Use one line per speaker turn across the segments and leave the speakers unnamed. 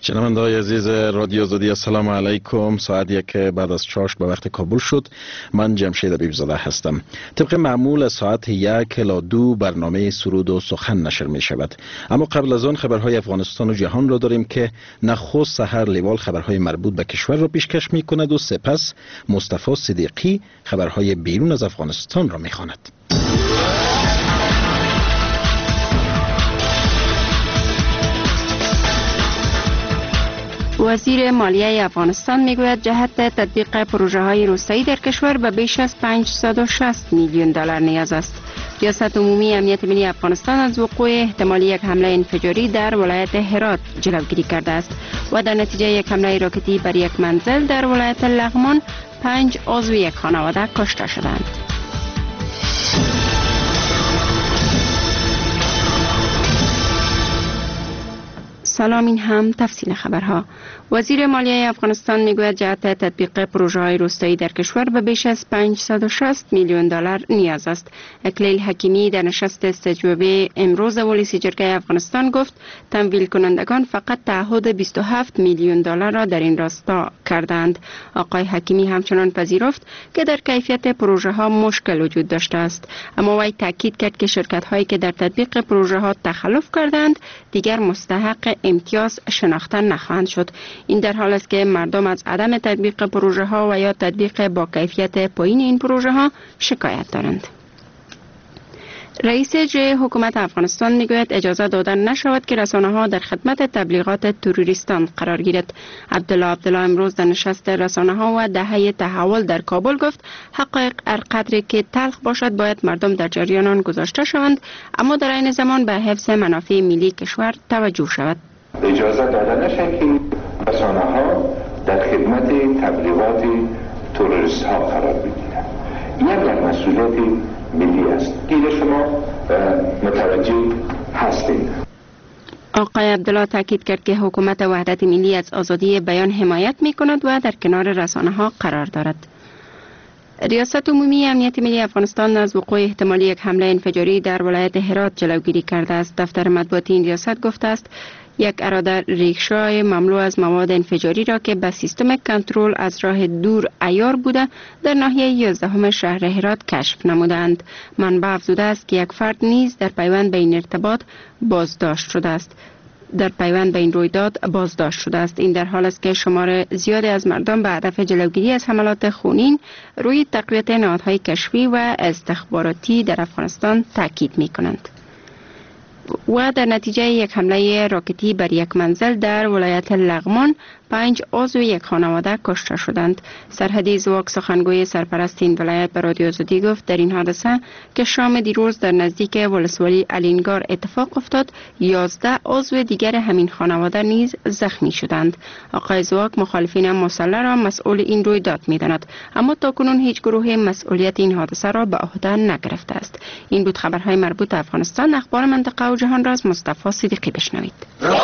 شنونده‌های عزیز رادیو آزادی، السلام علیکم. ساعت 1 بعد از چاشت به وقت کابل شد. من جمشید حبیبزاده هستم. طبق معمول ساعت 1 الی 2 برنامه سرود و سخن نشر می شود. اما قبل از آن خبرهای افغانستان و جهان را داریم که نخست سحر لیوال خبرهای مربوط به کشور را پیشکش می کند و سپس مصطفی صدیقی خبرهای بیرون از افغانستان را می خواند.
وزیر مالیه افغانستان میگوید جهت تطبیق پروژه های روستایی در کشور به بیش از 560 میلیون دلار نیاز است. ریاست عمومی امنیت ملی افغانستان از وقوع احتمالی یک حمله انفجاری در ولایت هرات جلوگیری کرده است و در نتیجه یک حمله راکتی بر یک منزل در ولایت لغمان 5 عضو یک خانواده کشته شدند. سلام، این هم تفصیل خبرها. وزیر مالیه افغانستان میگوید جهت تطبیق پروژه های روستایی در کشور به بیش از 560 میلیون دلار نیاز است. اکلیل حکیمی در نشست استجوابی امروز رئیس جرگه افغانستان گفت تمویل کنندگان فقط تعهد 27 میلیون دلار را در این راستا کردند. آقای حکیمی همچنان پذیرفت که در کیفیت پروژه ها مشکل وجود داشته است، اما وی تاکید کرد که شرکت هایی که در تطبیق پروژه ها تخلف کردند دیگر مستحق امتیاز شناخته نخواهند شد. این در حال است که مردم از عدم تطبیق پروژه ها و یا تطبیق با کیفیت پایین این پروژه ها شکایت دارند. رئیس جمهوری حکومت افغانستان میگوید اجازه دادن نشود که رسانه ها در خدمت تبلیغات تروریستان قرار گیرد. عبدالله امروز در نشست رسانه ها و دهه تحول در کابل گفت حقایق هر قدری که تلخ باشد باید مردم در جریان آن گذاشته شوند، اما در عین زمان به حفظ منافع ملی کشور توجه شود.
اجازه داده نشد که رسانه ها در خدمت تبلیغات تروریست ها قرار بگیرند. یک مسئولیت ملی است. دیگه شما متوجه هستید.
آقای عبدالله تاکید کرد که حکومت وحدت ملی از آزادی بیان حمایت می کند و در کنار رسانه ها قرار دارد. ریاست عمومی امنیت ملی افغانستان از وقوع احتمالی یک حمله انفجاری در ولایت هرات جلوگیری کرده است. دفتر مطبوعاتی این ریاست گفته است یک اراده ریکشای مملو از مواد انفجاری را که به سیستم کنترل از راه دور عیار بوده در ناحیه 11 شهر هرات کشف نمودند. منبع افزوده است که یک فرد نیز در پیوند به این ارتباط بازداشت شده است. این در حال است که شمار زیادی از مردم به هدف جلوگیری از حملات خونین روی تقویت نهادهای کشفی و استخباراتی در افغانستان تاکید می کنند. و در نتیجه یک حمله راکتی بر یک منزل در ولایت لغمان 5 عضو یک خانواده کشته شدند. سرحدی زواک سخنگوی سرپرست این ولایت به رادیو آزادی گفت در این حادثه که شام دیروز در نزدیک ولسوالی الینگار اتفاق افتاد 11 عضو دیگر همین خانواده نیز زخمی شدند. آقای زواک مخالفین مسلح را مسئول این رویداد می‌داند، اما تاکنون هیچ گروه مسئولیت این حادثه را به عهده نگرفته است. این بود خبرهای مربوط به افغانستان. اخبار منطقه و جهان را از مصطفی صدیقی بشنوید.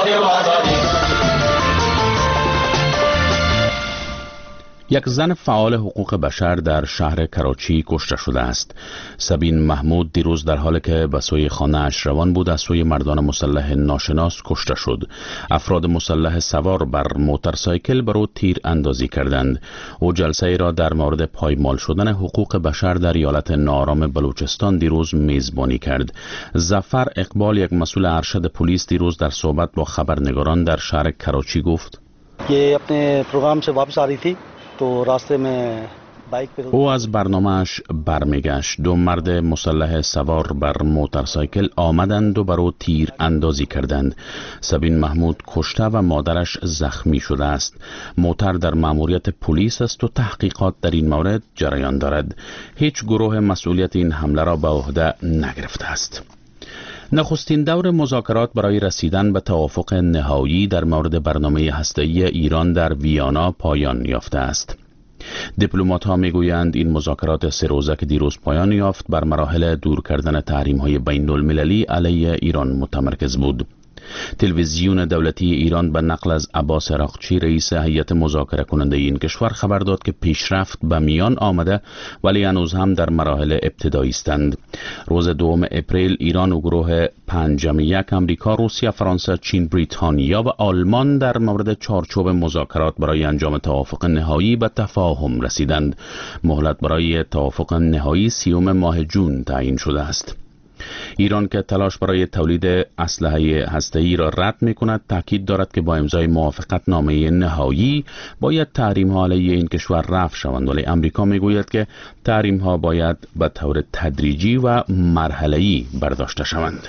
یک زن فعال حقوق بشر در شهر کراچی کشته شده است. سبین محمود دیروز در حالی که به سوی خانه‌اش روان بود از سوی مردان مسلح ناشناس کشته شد. افراد مسلح سوار بر موتورسایکل بر او تیر اندازی کردند. او جلسه ای را در مورد پایمال شدن حقوق بشر در ایالت ناآرام بلوچستان دیروز میزبانی کرد. ظفر اقبال، یک مسئول ارشد پلیس، دیروز در صحبت با خبرنگاران در شهر کراچی گفت:
ये अपने प्रोग्राम से वापस आ रही थी तो रास्ते में
او از برنامه‌اش برمیگشت. 2 مرد مسلح سوار بر موتورسایکل آمدند و بر او تیر اندازی کردند. سبین محمود کشته و مادرش زخمی شده است. موتر در مأموریت پلیس است و تحقیقات در این مورد جریان دارد. هیچ گروه مسئولیت این حمله را به عهده نگرفته است. نخستین دور مذاکرات برای رسیدن به توافق نهایی در مورد برنامه هسته‌ای ایران در ویانا پایان یافته است. دیپلمات‌ها میگویند این مذاکرات 3 روزه که دیروز پایان یافت بر مراحل دور کردن تحریم‌های بین‌المللی علیه ایران متمرکز بود. تلویزیون دولتی ایران به نقل از عباس عراقچی رئیس هیئت مذاکره کننده این کشور خبر داد که پیشرفت به میان آمده ولی هنوز هم در مراحل ابتدایی هستند. روز 2 اپریل ایران و گروه پنجم 1 امریکا، روسیه، فرانسه، چین، بریتانیا و آلمان در مورد چارچوب مذاکرات برای انجام توافق نهایی به تفاهم رسیدند. مهلت برای توافق نهایی 30 ماه جون تعیین شده است. ایران که تلاش برای تولید اسلحه هسته‌ای را رد می‌کند، تاکید دارد که با امضای موافقت نامه نهایی باید تحریم‌ها علیه این کشور رفع شوند، ولی امریکا می‌گوید که تحریم‌ها باید به طور تدریجی و مرحله‌ای برداشته شوند.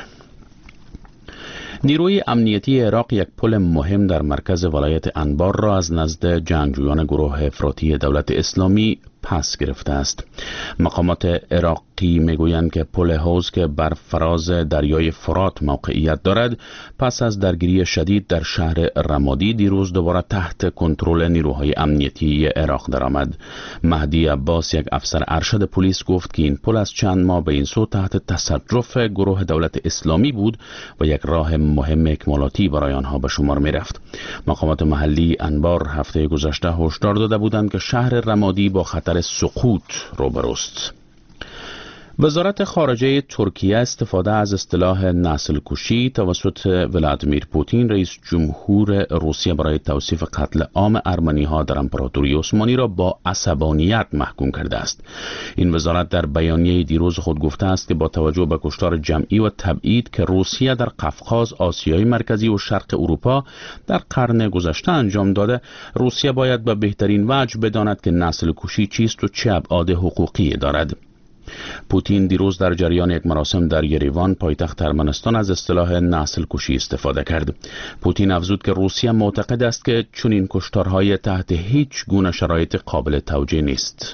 نیروی امنیتی عراق یک پل مهم در مرکز ولایت انبار را از نزد جنگجویان گروه افراطی دولت اسلامی پس گرفته است. مقامات عراقی میگویند که پل حوض که بر فراز دریای فرات موقعیت دارد، پس از درگیری شدید در شهر رمادی دیروز دوباره تحت کنترل نیروهای امنیتی عراق درآمد. مهدی عباس، یک افسر ارشد پلیس، گفت که این پل از چند ماه به این سو تحت تصرف گروه دولت اسلامی بود و یک راه مهم اکمالاتی برای آنها به شمار می رفت. مقامات محلی انبار هفته گذشته هشدار داده بودند که شهر رمادی با خطر سقوط روبروست. وزارت خارجه ترکیه استفاده از اصطلاح نسل کشی توسط ولادیمیر پوتین رئیس جمهور روسیه برای توصیف قتل عام ارمنی‌ها در امپراتوری عثمانی را با عصبانیت محکوم کرده است. این وزارت در بیانیه دیروز خود گفته است که با توجه به کشتار جمعی و تبعید که روسیه در قفقاز، آسیای مرکزی و شرق اروپا در قرن گذشته انجام داده، روسیه باید به بهترین وجه بداند که نسل کشی چیست و چه ابعاد حقوقی دارد. پوتین دیروز در جریان یک مراسم در یریوان پایتخت ارمنستان از اصطلاح نسل کشی استفاده کرد. پوتین افزود که روسیه معتقد است که چنین کشتارهای تحت هیچ گونه شرایط قابل توجیه نیست.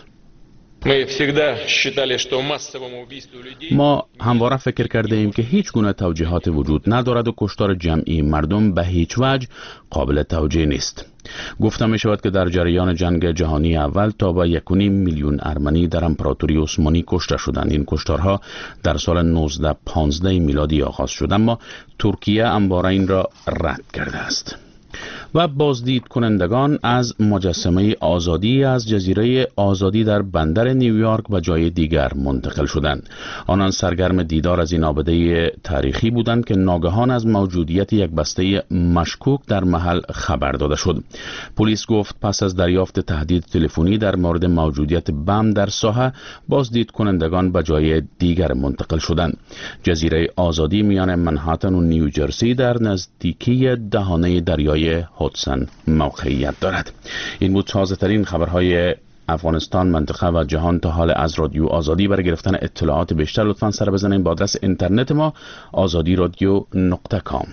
ما همواره فکر کرده ایم که هیچ گونه توجیهات وجود ندارد و کشتار جمعی مردم به هیچ وجه قابل توجیه نیست. گفته می شود که در جریان جنگ جهانی اول تا به 1.5 میلیون ارمنی در امپراتوری عثمانی کشته شدند. این کشتارها در سال 1915 میلادی آغاز شد، اما ترکیه همواره این را رد کرده است. و بازدید کنندگان از مجسمه آزادی از جزیره آزادی در بندر نیویورک و جای دیگر منتقل شدند. آنان سرگرم دیدار از این آبده تاریخی بودند که ناگهان از موجودیت یک بسته مشکوک در محل خبر داده شد. پلیس گفت پس از دریافت تهدید تلفنی در مورد موجودیت بم در ساحه، بازدید کنندگان به جای دیگر منتقل شدند. جزیره آزادی میان منهاتن و نیوجرسی در نزدیکی دهانه دریای هودسون موقعیت دارد. این بود تازه‌ترین خبرهای افغانستان، منطقه و جهان تا حال از رادیو آزادی. برای گرفتن اطلاعات بیشتر لطفاً سر بزنید به آدرس اینترنت ما azadiradio.com.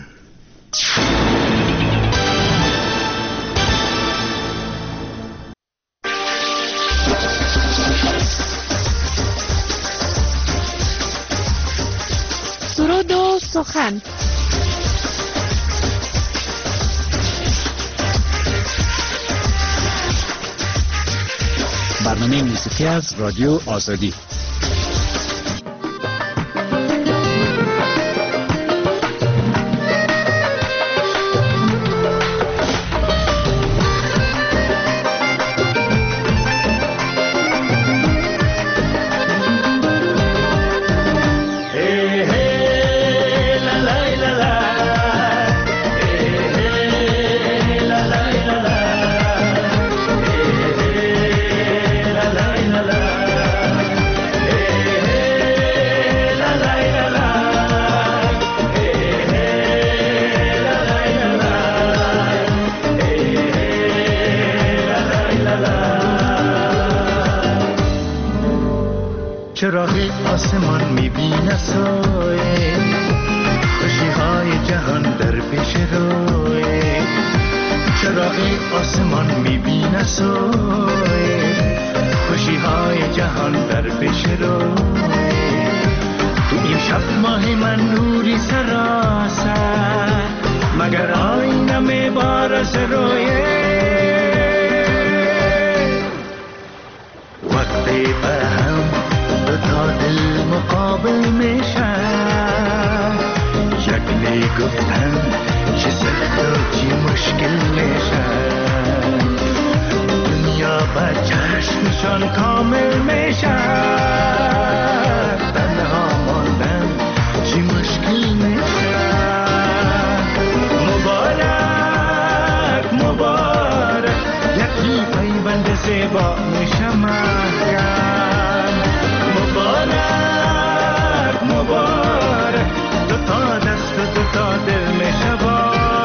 سرود و سخن.
برنامه موسیقی از رادیو آزادی.
چراغ آسمان میبینه سایه، خوشی های جهان در پیش روی. چراغ آسمان میبینه سایه، خوشی های جهان در پیش روی. تو این شب ماه من نوری سراسر، مگر آینه میبارز رویه. وقتی به هم تا دل مقابل میشن، یک نگفتن چشمشان کامل میشن تنها ماندن چی مشکل میشن مبارک مبارک یکی پیوند زیبا میشه محکم مبارک مبارک دو تا دست و دو تا دل میشه با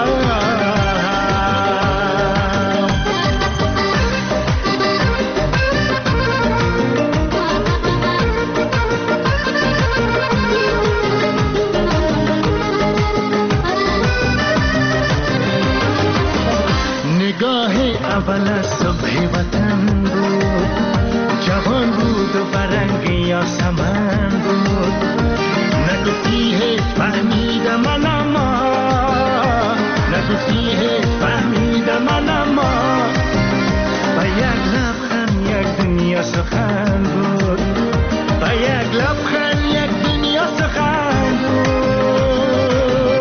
اول صبح وطن بود جوان بود و برنگ یاسمن بود نگفتی هیچ فهمیدم من اما نگفتی هیچ فهمیدم من اما با یک لبخند یک دنیا سخن بود با یک لبخند یک دنیا سخن بود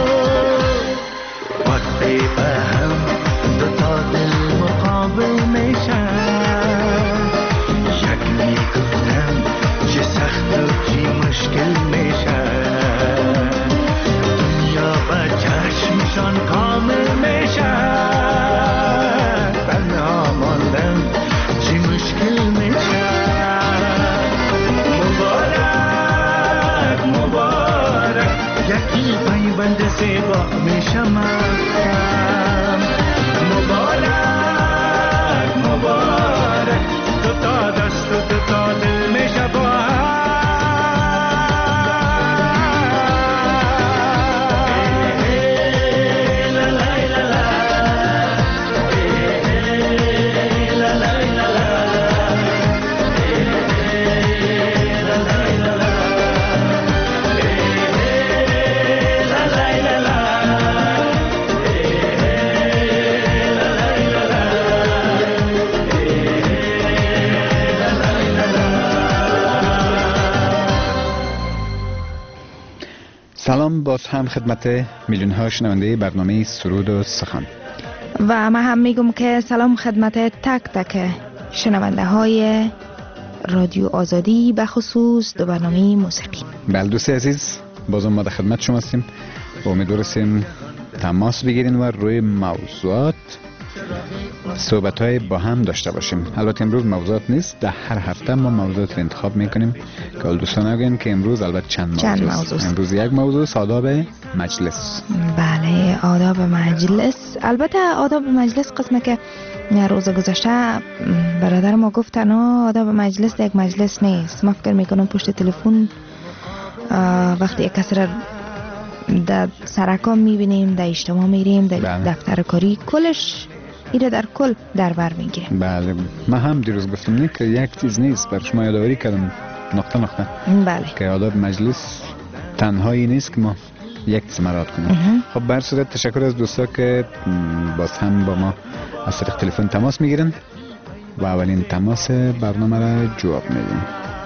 وقتی به هم دل مقابل میشن یک میگفتم چه سخت و چی مشکل میشن دنیا با چشمشان کامل میشن تنها ماندن چی مشکل میشن مبارک مبارک یکی پیوند زیبا میشه محکم مبارک مبارک دو تا دست و دو تا دل میشه با
سلام باز هم خدمت میلیون ها شنونده برنامه سرود و سخن
و من هم میگم که سلام خدمت تک تک شنونده های رادیو آزادی به خصوص دو برنامه موسیقی.
بله دوستی عزیز بازم ما در خدمت شما هستیم و امیدوار هستیم تماس بگیرین و روی موضوعات صحبت های با هم داشته باشیم. البته امروز موضوعات نیست، در هر هفته ما موضوعات رو انتخاب میکنیم که دوستان بگن که امروز البته چند موضوع. امروز یک موضوع آداب مجلس.
بله آداب مجلس. البته آداب مجلس قسمه که روز گذشته برادر ما گفتن آداب مجلس یک مجلس نیست. ما فکر میکنم پشت تلفن وقتی یک کس را در سرکام میبینیم، در اجتماع میریم، در دفتر کاری، کلش ایره در کل در بر میگیره.
بله من هم دیروز گفتم که یک چیز نیست، بر شما یادآوری کردم نقطه نقطه.
بله
که آداب مجلس تنهایی نیست که ما یک مراعات کنیم. خب بر صورت تشکر از دوستا که باز هم با ما از طریق تلفن تماس میگیرن و اولین تماس برنامه را جواب میدیم.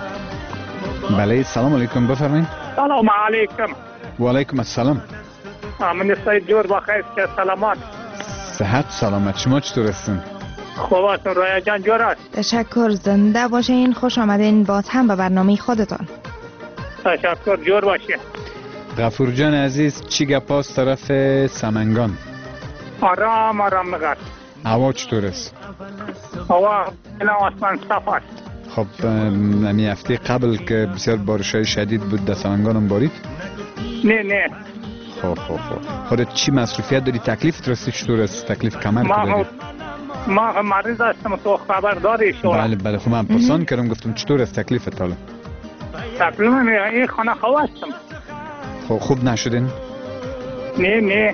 بله سلام علیکم، بفرمایید.
سلام علیکم.
و علیکم السلام.
من سید جور بخیر که سلامت.
صحت سلامت، شما چطور هستین؟
خوب هستم. رویا جان جور است.
تشکر، زنده باشین، خوش آمدین باز هم به برنامه خودتان.
تشکر، جور باشین.
غفور جان عزیز چی گپاست طرف سمنگان؟
آرام آرام نگرد.
هوا چطور است؟
هوا بلا آسمان صاف است.
خب نمی هفته قبل که بسیار بارش‌های شدید بود در سمنگان هم بارید؟
نه.
خب خودت چی مصروفیت داری؟ تکلیفت راستی چطور است؟ تکلیف کمر داری؟
ما مریض هستم، تو خبر داری شما؟
بله خب من پرسان کردم گفتم چطور است تکلیفت حالا؟
تکلیف این خانه خواه هستم.
خب خوب نشدین؟
نه.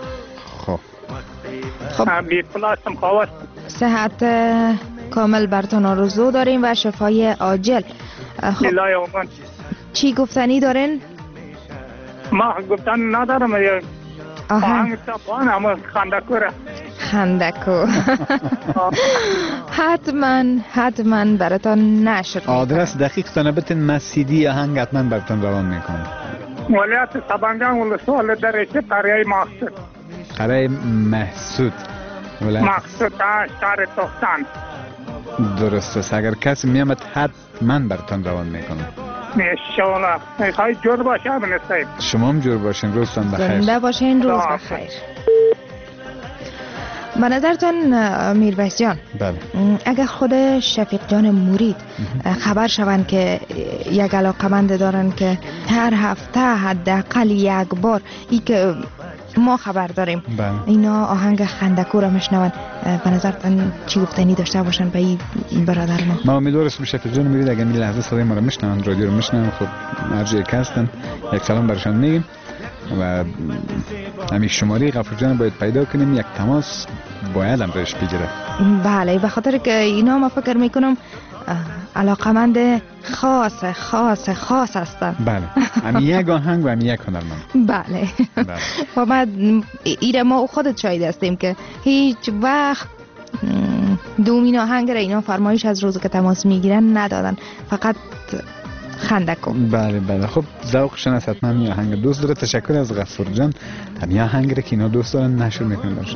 خب
بی پلا هستم، خواه هستم.
صحت کامل برتون آرزو داریم و شفای عاجل.
خب
چی گفتنی دارین؟
ما گفتن ندارم. آهنگ تپان اما خندکو
حتما براتون نشر.
آدرس دقیق تانه بتین مسیدی آهنگ حتما براتون روان میکنم.
ولایت سمنگان ولسوال درشه قریه مقصود.
قریه محسود
مقصود شهر تختان.
درست است. اگر کسی میامد حتما برتان روان میکنم.
انشاءالله. میخواید جور باشه امن صاحب.
شما هم جور باشین. روزتان بخیر.
زنده باشین. روز بخیر. به نظرتان میرویس جان،
بله،
اگر خود شفیق جان مرید خبر شوند که یک علاقمند دارن که هر هفته حداقل یک بار ای که ما خبر داریم،
بله،
اینا آهنگ خندکو را میشنون، به نظرتان چی گفتنی داشته باشن به این برادر ما
امیدوار هستم شفیق جان مرید اگر این لحظه صدای ما را میشنون، رادیو رو میشنون، خب هر جایی که هستن یک سلام برشان میگیم و همین شماره غفور جان باید پیدا کنیم، یک تماس باید هم بهش بگیره.
بله، به خاطر که اینا ما فکر میکنم علاقمند خاص هستن.
بله، همین یک آهنگ و همین یک هنرمند.
بله. و بعد ایره ما خودت شاید هستیم که هیچ وقت دومین آهنگ را اینا فرمایش از روز که تماس میگیرن ندادن، فقط خندکو.
بله بله، خب ذوقشون از حتما همین آهنگ دوست داره. تشکر از غفور جان. همین آهنگ را که اینا دوست دارن نشر میکنه برشون.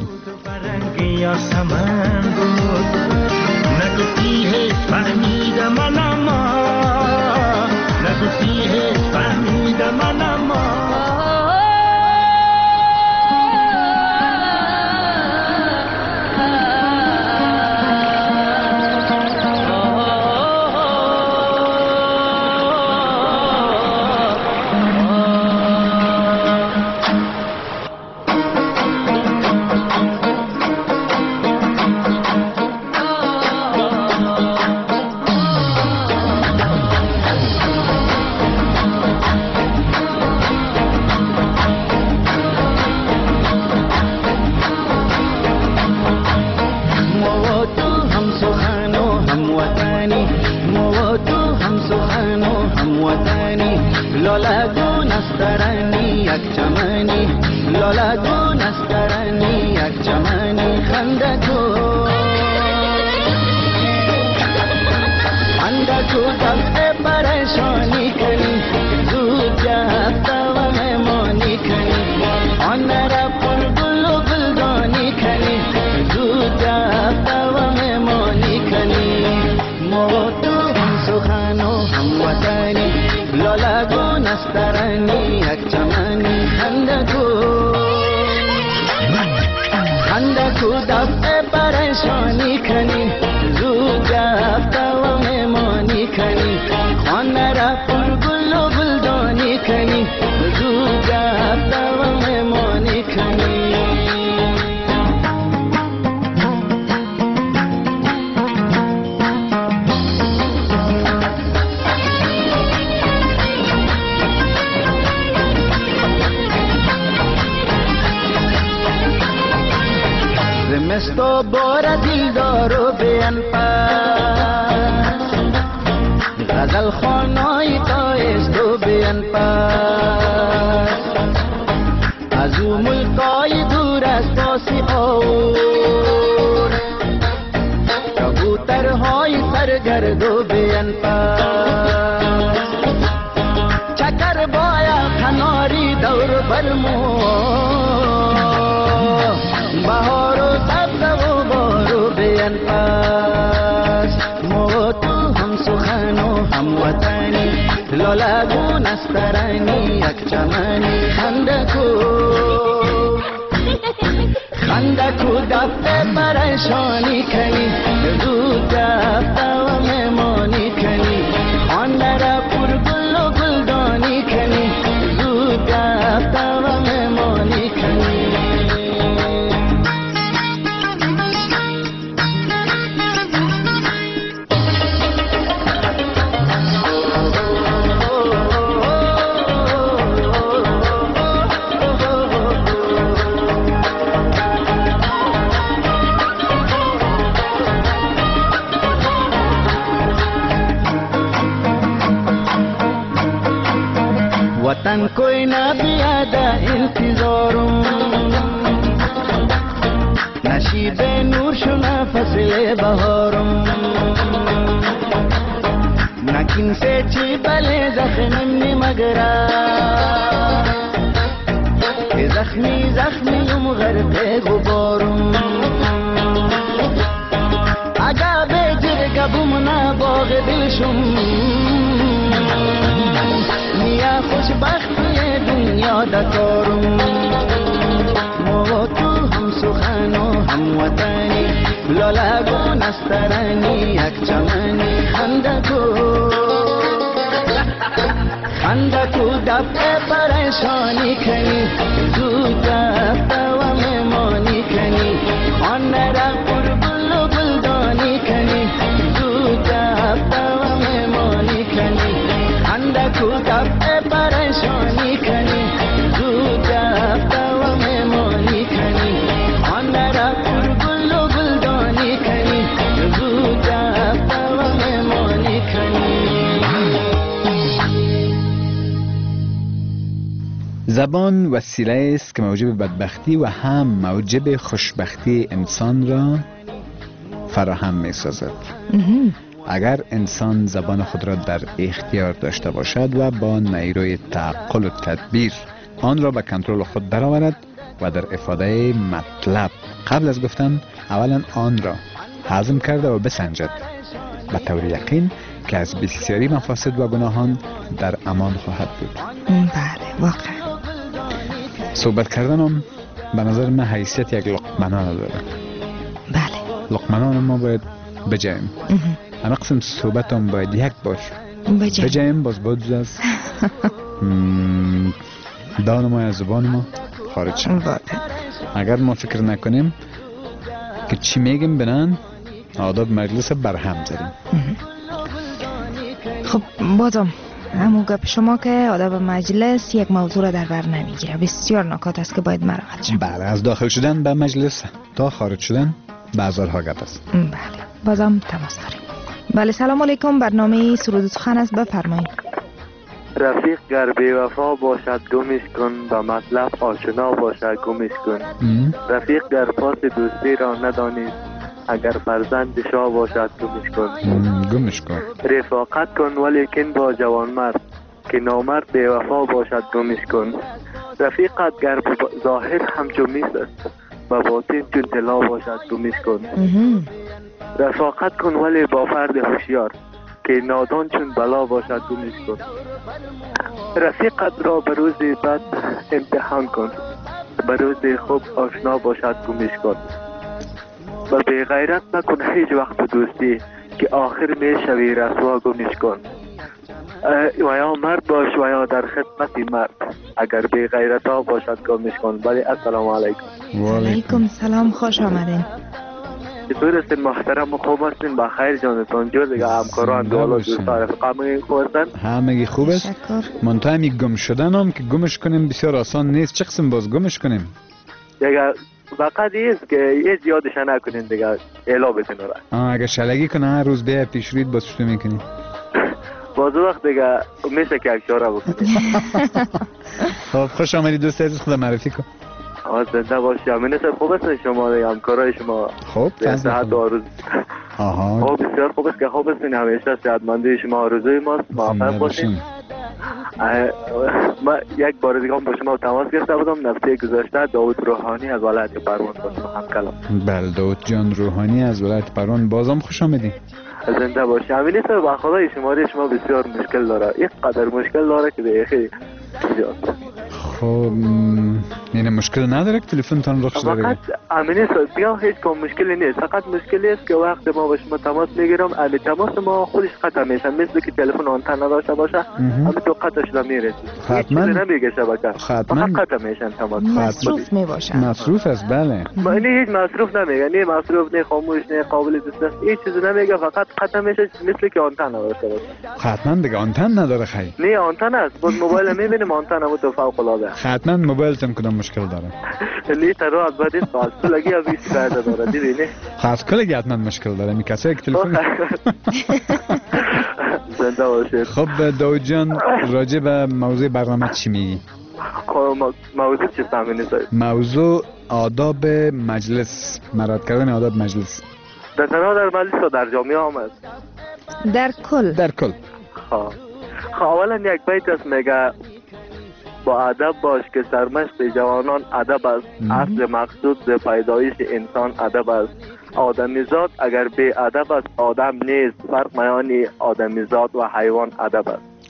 वतन कोई ना बियादा इंतजारों नशीबे नूर शुना फसले बहारों नकिन से चीबले जख्मी मगरा जख्मी जख्मी गरक़े गुबारों आगा बेजर بشم نیا خوشبختی دنیا دکارم ما تو هم سخن و هم وطنی لالگو نسترنی یک چمنی خندکو دفع پریشانی کنی زود دفع و مهمانی کنی آن را قربل و بلدانی کنی زود دفع و مهمانی کنی خندکو دفع پریشانی کنی زود دفع و مهمانی کنی آن را قربل و بلدانی کنی زود دفع و مهمانی کنی.
زبان وسیله است که موجب بدبختی و هم موجب خوشبختی انسان را فراهم می سازد. اگر انسان زبان خود را در اختیار داشته باشد و با نیروی تعقل و تدبیر آن را به کنترل خود درآورد و در افاده مطلب قبل از گفتن اولا آن را هضم کرده و بسنجد، به طور یقین که از بسیاری مفاسد و گناهان در امان خواهد بود.
بله واقعا
صحبت کردنم به نظر من حیثیت یک لقمنان داره.
بله
لقمنان ما باید بجاییم. اما قسم صحبت هم باید یک بار بجاییم باز بود از دان ما از زبان ما خارج شد. اگر ما فکر نکنیم که چی میگیم بنان آداب مجلس برهم زدیم.
خب بازم همون گپ شما که آداب مجلس یک موضوع را در بر نمیگیره. بسیار نکات است که باید مراقبت شیم.
بله، از داخل شدن به مجلس تا خارج شدن بازارها گپ است.
بله بازم تماس داریم. بله سلام علیکم، برنامه سرود و سخن است، بفرمایید.
رفیق گر بی وفا باشد گمش کن، به مطلب آشنا باشد گمش کن. رفیق گر پاس دوستی را ندانید، اگر فرزند شاه باشد گمش کن. رفاقت کن ولیکن با جوان مرد، که نامرد بی وفا باشد گمش کن. رفیقت گر ظاهر همچو میس است، و باطن چون طلا باشد گمش کن. رفاقت کن ولی با فرد هوشیار، که نادان چون بلا باشد گمش کن. رفیقت را به روز بد امتحان کن، به روز خوب آشنا باشد گمش کن. و بی غیرت نکن هیچ وقت دوستی، که آخر می شوی رسوا گمش کن. و یا مرد باش و یا در خدمت مرد، اگر بی غیرت ها باشد گمش کن. ولی السلام علیکم.
و علیکم سلام، خوش آمدین.
چطور هستین محترم و خوب هستین؟ بخیر جانتان جور دیگه همکاران دولا دوستا رفقا خوب هستن؟
همگی خوب است. منتها همی گم شدن هم که گمش کنیم بسیار آسان نیست. چه قسم باز گمش کنیم؟
دیگه فقط ایست که یه زیادش نکنین دیگه اعلا بتین را.
اگه شلگی کنه هر روز بیا پیش روید باز شده میکنی؟
باز وقت دیگه میشه که یک چاره بکنی.
خب خوش آمدی دوست عزیز، خدا معرفی کن.
زنده باشی. امین صاحب خوب هستن شما دیگه؟ همکارای شما
خوب
صحت و آرزو. خب بسیار خوب است که خوب هستین، همیشه صحتمندی شما آرزوی ماست. موفق باشین. من یک بار دیگه با شما تماس گرفته بودم. نفته گذشته داود روحانی از ولایت پروان با شما هم کلام.
بله داود جان روحانی از ولایت پروان، بازم خوش آمدین.
زنده باشی. امین صاحب با خدای شماره شما بسیار مشکل داره، یک قدر مشکل داره که دیگه زیاد.
خب یعنی مشکل نداره که تلفن تان رخ شده؟
فقط امینه صاحب بیا هیچ کم مشکلی نیست، فقط مشکلی است که وقت ما با شما تماس میگیرم امی تماس ما خودش قطع میشه، مثل که تلفن آنتن نداشته باشه امی تو قطع شده میرسی. هیچ چیزی نمیگه شبکه، فقط قطع میشن تماس.
مصروف میباشن.
مصروف است بله.
یعنی هیچ مصروف نمیگه، نه مصروف نه خاموش نه قابل دسترس، هیچ چیزی نمیگه، فقط قطع میشه مثل که آنتن نداشته باشه.
حتما دیگه آنتن نداره خیلی.
نه آنتن است، باز موبایل میبینیم آنتن هم تو فوق العاده.
حتما موبایلتون کدام مشکل داره؟
لی ترو البته خاص لگی ابی شکایت داره دیدی؟
خاص کلی حتما مشکل داره، می کسایی که تلفن
زنده باشه.
خب داود جان راجع به موضوع برنامه چی میگی؟
موضوع چی فهمیدی؟
موضوع آداب مجلس، مراعات کردن آداب مجلس.
در تنها در مجلس و در جامعه هم است؟
در کل.
در کل.
خب اولا یک بیت است میگه با ادب باش که سرمشق جوانان ادب است. اصل مقصود ز پیدایش انسان ادب است. آدمیزاد اگر بی ادب است آدم نیست. فرق میان آدمیزاد و حیوان ادب است.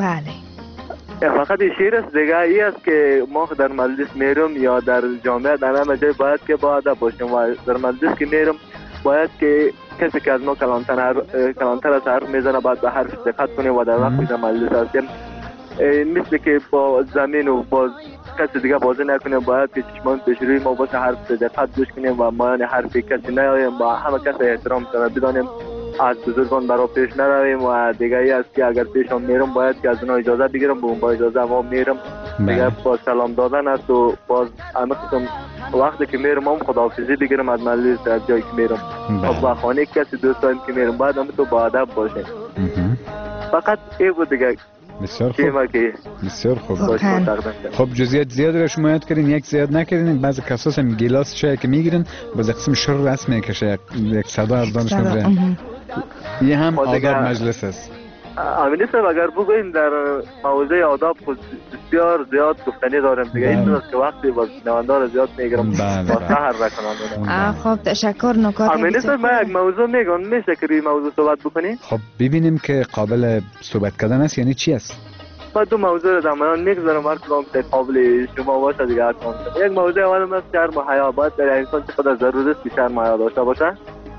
بله.
فقط این شعر است دیگه ای است که ما در مجلس میرم یا در جامعه در همه جای باید که با ادب باشیم و در مجلس که میرم باید که کسی که از ما کلانتر از حرف میزنه باید به حرف دقت کنیم و در وقتی در مجلس هستیم مثل که با زمین و با کسی دیگه بازی نکنیم. باید که چشمان پیش روی ما باشه حرف دقت گوش کنیم و مایان حرف کسی نیاییم با همه کسی احترام بدانیم. از بزرگان برای پیش نرویم و دیگه ای است که اگر پیشم میرم باید که از اونها اجازه بگیرم با اجازه ما میرم. دیگه با سلام دادن است و باز امیقتم وقتی که میرم هم خداحافظی بگیرم از مجلس از جایی که میرم. با خانه کسی دوستایم که میرم باید هم تو با ادب باشیم. فقط ای بود دیگه.
بسیار خوب. بسیار خوب. خب جزئیات زیاد را شما یاد کردین، یک زیاد نکردین. بعضی کساس هم گیلاس چای که میگیرن باز قسم شر رسم میکشه یک صدا از دانشگاه بره. این هم آداب مجلس است.
امینی صاحب اگر بگوییم در موضوع آداب بسیار زیاد گفتنی داریم دیگه. این است که وقتی با شنوندار زیاد میگیرم با سحر رکنم.
خب تشکر. نکات
امینی صاحب من یک موضوع میگم میشه که روی موضوع صحبت بکنی؟
خب ببینیم که قابل صحبت کردن است یعنی چی است.
من دو موضوع رو در میان میگذارم هر کدام که قابل شما باشه دیگه. یک موضوع اول است شرم و حیا. باید در انسان چقدر ضروری است که شرم و حیا داشته باشه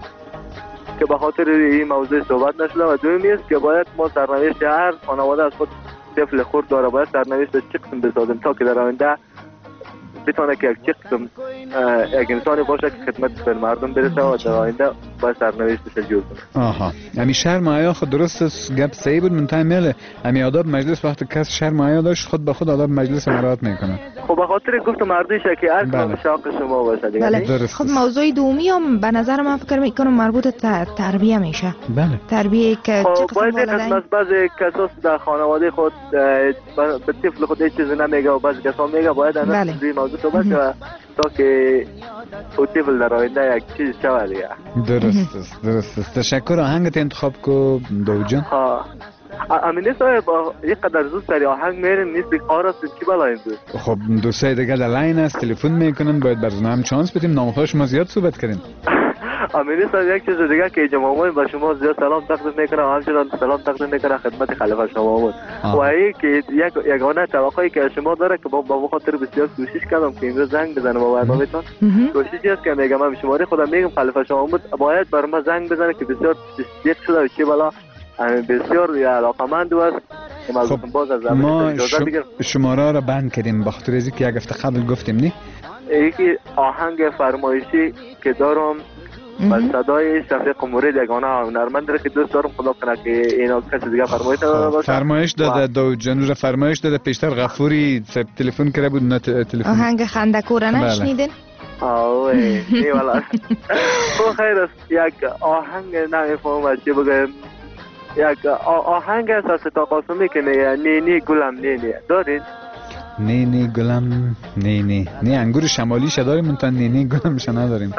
که به خاطر این موضوع صحبت نشده. و دومی است که باید ما سرنوشت هر خانواده از خود طفل خرد داره باید سرنوشت چه قسم بسازیم تا که در آینده بتونه که چه قسم یک انسانی باشه که خدمت به مردم برسه و در آینده باید سرنوشتش جور کنه.
آها همین شرم و حیا خود درست گپ صحیح بود. منتها میله همین آداب مجلس وقتی کس شرم و حیا داشت خود به خود آداب مجلس مراعات میکنه.
خب به خاطر گفت مردیشه که هر کدام شاق شما باشه دیگه.
بله. خب موضوع دومی هم به نظر من فکر میکنم مربوط تربیه میشه.
بله.
تربیه که
خب باید از بعضی کساس در خانواده خود به طفل خود هیچ چیزی نمیگه و بعضی کسا میگه باید انا روی موضوع صحبت کنه تا که او طفل در آینده یک چیز شود دیگه.
درست است. تشکر. آهنگت انتخاب کو داود جان.
امینی صاحب یک قدر زود سری آهنگ میریم نیست کار است چی بلایم دوست.
خب دوستای دیگه در لاین است تلفن میکنن باید برزنه هم چانس بدیم. نامخواه شما زیاد صحبت کردین.
امینی صاحب یک چیز دیگه که جماعت با شما زیاد سلام تقدیم میکنه و همچنان سلام تقدیم میکنه خدمت خلیفه شما و این که یگانه توقعی که شما داره که با خاطر بسیار کوشش کردم که امروز زنگ بزنم با برنامه‌تون. کوششی است که میگم من شماره خودم میگم خلیفه شما باید بر ما زنگ بزنه که بسیار تصدیق شده و چه بالا بسیار علاقمند است.
خب ما شماره را بند کردیم به خاطر اینکه یک هفته قبل گفتیم نه
یکی آهنگ فرمایشی که دارم با صدای شفیق مرید یگانه هنرمند داره که دوست دارم خدا کنه که اینا کسی دیگه فرمایش داده باشه.
فرمایش داده داود جان رو فرمایش داده. پیشتر غفوری تلفن کرده بود نه تلفن.
آهنگ خندکوره نشنیدین؟
آوه ای والا. خب خیر است یک آهنگ نمیفهمم چی بگم. یک آهنگ است از ستا قاسمی که میگه نینی گلم نینی دارین؟
نینی گلم نینی نه انگور شمالیش داریم منتها نینی گلمش نداریم.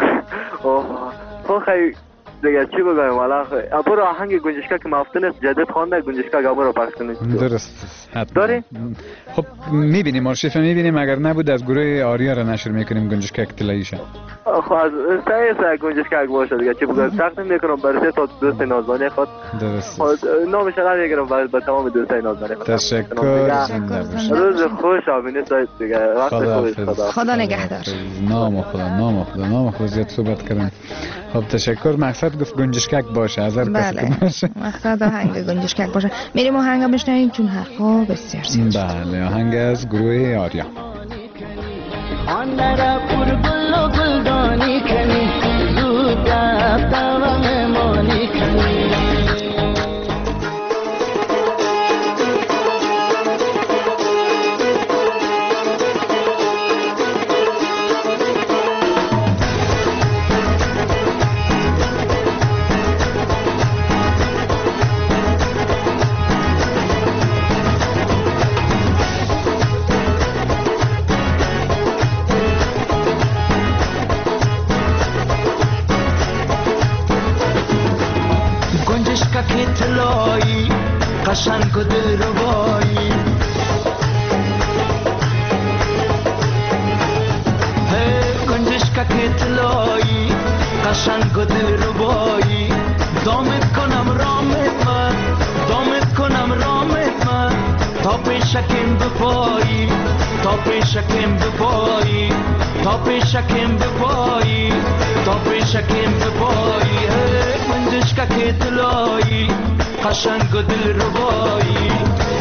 خب خیلی دیگه چی بگم والا. برو آهنگ گنجشکا که مفتون است جدید خوانده گنجشکا گابو رو پخش کنید.
درست حتما
داری؟
خب میبینیم آرشیف میبینیم اگر نبود از گروه آریا را نشر میکنیم گنجشکا اطلاعیشه.
خب از سه گنجشکا باشه دیگه چی بگم تقدیم میکنم برای تا دوست نازنین خود.
درست.
نامش را میگیرم برای تمام دوستای نازنین خود.
تشکر.
روز خوش آمینه سایت دیگه. وقت خوش.
خدا نگهدار.
نام خدا زیاد صحبت کردم. خب تشکر. مقصد گفت گنجشکک باشه از هر کسی که باشه.
مقصد آهنگ گنجشکک باشه. میریم آهنگ بشنویم چون حرفا بسیار زیاد.
بله آهنگ از گروه آریا.
آن را پر گل و گلدانی کنی زود رفتا و مهمانی کنی. قشنگ و دلربایی قشنگ و دل ربایی دامت کنم رامت من دامت کنم رامت من تا پیشکم بپایی تا پیشکم بپایی تا پیشکم بپایی تا پیشکم بپایی منجشکا که دلایی قشنگ و دل ربایی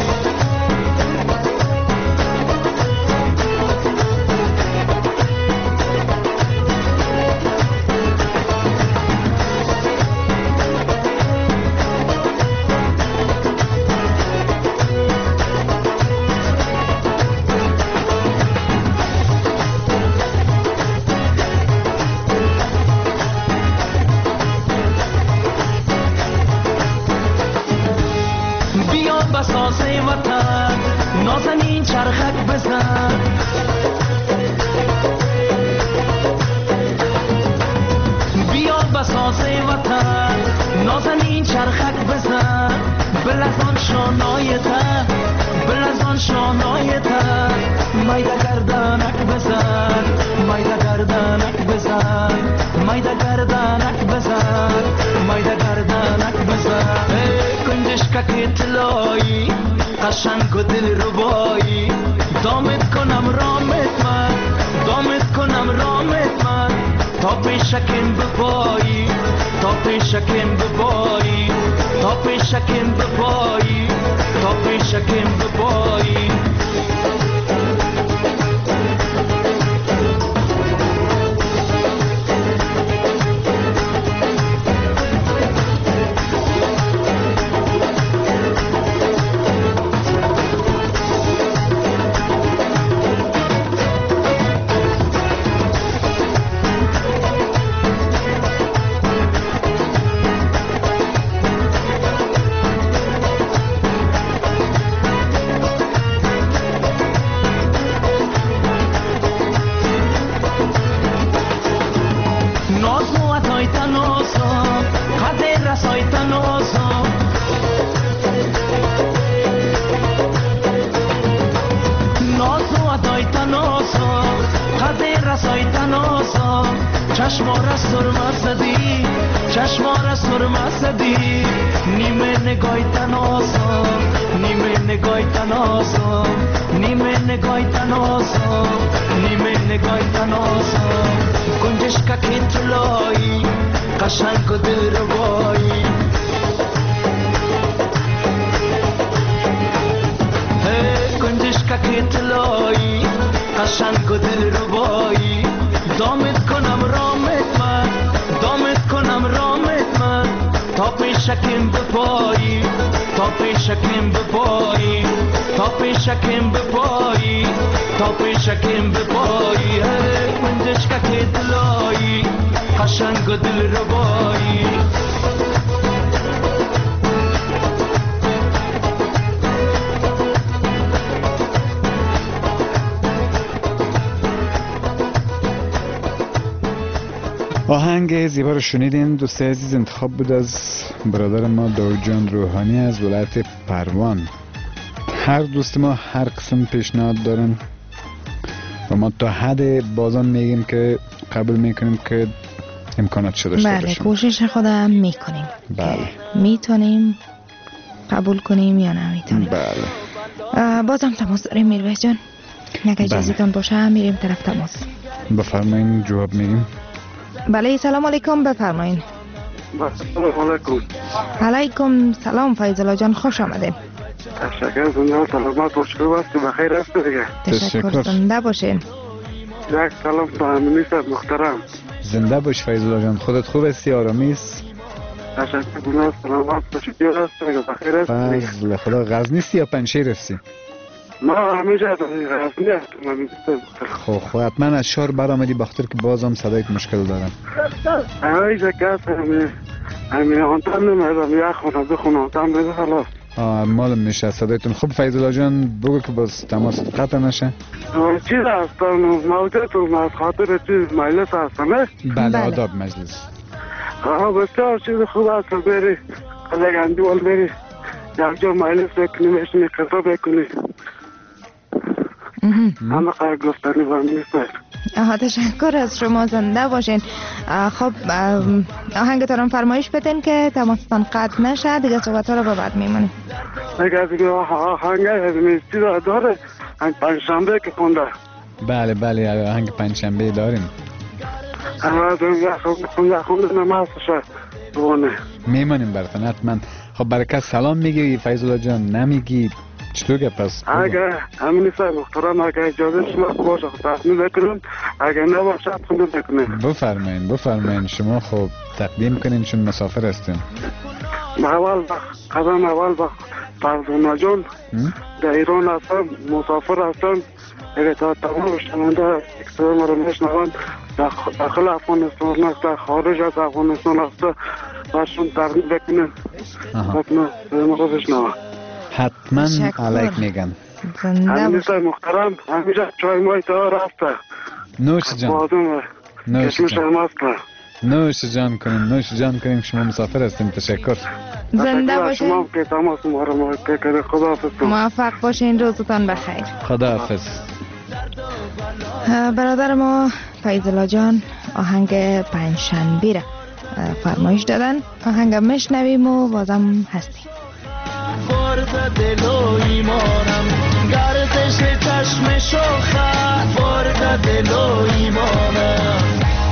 بسازه وطن نازنین چرخک بزن بیا بسازه وطن نازنین چرخک بزن بلزان شانایته بلزان شانایته مایده گردنک بزن مایده گردنک بزن مایده گردنک بزن مایده گردنک بزن کنجشکا که طلایی قشنگ و دل ربایی دامت کنم رامت من دامت کنم رامت من تا پیشکم بپایی تا پیشکم بپایی تا پیشکم بپایی تا پیشکم بپایی چشمارا سرما زدی چشمارا سرما زدی نیمه نگای تناسا نیمه نگای تناسا نیمه نگای تناسا نیمه نگای تناسا کنجشکا که طلایی قشنگ و دل ربایی کنجشکا که طلایی قشنگ و دل ربایی دامت کنم رامت من دامت کنم رامت من تا پیشکم بپایی تا پیشکم بپایی تا پیشکم بپایی تا پیشکم بپایی منجشکا که دلایی قشنگ و دل ربایی
آهنگ زیبا رو شنیدین. دوست عزیز انتخاب بود از برادر ما داود جان روحانی از ولایت پروان. هر دوست ما هر قسم پیشنهاد دارن و ما تا حد بازان میگیم که قبول میکنیم که امکانات شده داشته باشیم.
بله کوشش خودم میکنیم.
بله
میتونیم قبول کنیم یا نمیتونیم.
بله
بازم تماس داریم میرویس جان. اگه اجازهتون باشه میریم طرف تماس.
بفرمایین جواب میگیم.
بله سلام علیکم بفرمایین.
سلام علیکم.
علیکم سلام فیض الله جان خوش آمدین.
تشکر زنده سلامت باشید و بخیر هست دیگه.
تشکر زنده باشین.
یک سلام تا امینی صاحب محترم.
زنده باش فیض الله جان. خودت خوب هستی؟ آرامی است؟
تشکر زنده سلامت باشید دیگه بخیر هست.
فضل خدا. غزنی هستی یا پنشیر هستی؟
ما همیشه غزنی هستم.
خب حتما از شهر برآمدی بخاطر که بازم صدایت مشکل دارم.
همیشه کس همین آنتم نمیدم یک خونه بخونه آنتم بده خلاص.
معلوم میشه صدایتون. خب فیض الله جان بگو که باز تماس قطع نشه.
چیز هستم موجودتون از خاطر چیز مجلس هستم.
بله آداب مجلس.
بسیار چیز خوب هست بری کلگندوال بری یک جا مجلس بکنی میشنی قضا بکنی همه قرار گفتنی و میسته.
تشکر از شما، زنده باشین. خب آهنگتان فرمایش بدین که تماستان قطع نشه، دیگه صحبت ها رو به بعد میمونیم.
اگر دیگه آهنگ از میستی داره پنجشنبه که خونده.
بله بله آهنگ پنجشنبه داریم.
خونده نمازشه بونه
میمونیم براتون حتما. خب برکت سلام میگی فیض الله جان؟ نمیگی چطور که پس؟
اگر همین سای محترم اگر اجازه شما باشه تقدیم بکنم، اگر نباشه خونده بکنم.
بفرمایین شما خب تقدیم کنین چون مسافر هستین.
اول فرزانه جان در ایران هستم، مسافر هستم. اگر تا تمام شنونده اکتر ما رو میشنوند داخل افغانستان هست، در خارج از افغانستان هست، برشون تقدیم بکنم ما رو بشنوند.
حتما علیک میگن.
همیشه محترم، همیشه چای مای تیار هست.
نوش جان کنین شما مسافر هستین. تشکر.
زنده باشین.
شما که تماس ما رو خداحافظ.
موفق باشین، روزتان بخیر.
خداحافظ.
برادر ما فیض الله جان آهنگ پنجشنبه را فرمایش دادن. آهنگ میشنویم و بازم هستیم.
برد دل و ایمانم گردش چشم شوخه، برد دل و ایمانم.